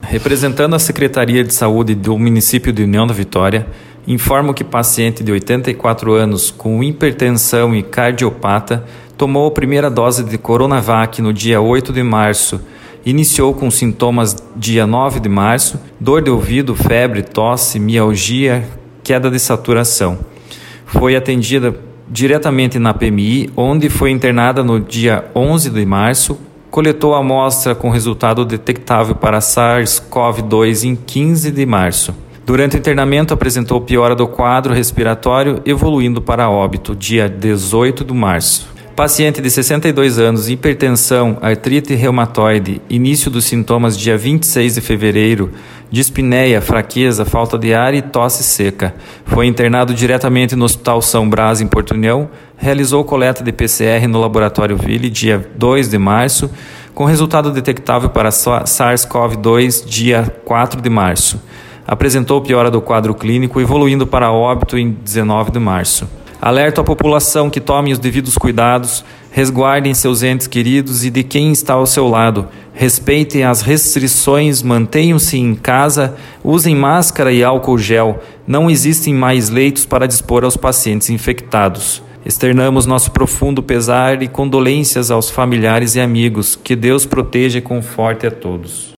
Representando a Secretaria de Saúde do município de União da Vitória, informo que paciente de 84 anos com hipertensão e cardiopata tomou a primeira dose de Coronavac no dia 8 de março. Iniciou com sintomas dia 9 de março, dor de ouvido, febre, tosse, mialgia, queda de saturação. Foi atendida diretamente na PMI, onde foi internada no dia 11 de março, coletou a amostra com resultado detectável para SARS-CoV-2 em 15 de março. Durante o internamento apresentou piora do quadro respiratório, evoluindo para óbito, dia 18 de março. Paciente de 62 anos, hipertensão, artrite reumatoide, início dos sintomas dia 26 de fevereiro, dispneia, fraqueza, falta de ar e tosse seca. Foi internado diretamente no Hospital São Brás, em Porto União, realizou coleta de PCR no Laboratório Ville, dia 2 de março, com resultado detectável para SARS-CoV-2, dia 4 de março. Apresentou piora do quadro clínico, evoluindo para óbito em 19 de março. Alerto à população que tomem os devidos cuidados, resguardem seus entes queridos e de quem está ao seu lado. Respeitem as restrições, mantenham-se em casa, usem máscara e álcool gel. Não existem mais leitos para dispor aos pacientes infectados. Externamos nosso profundo pesar e condolências aos familiares e amigos. Que Deus proteja e conforte a todos.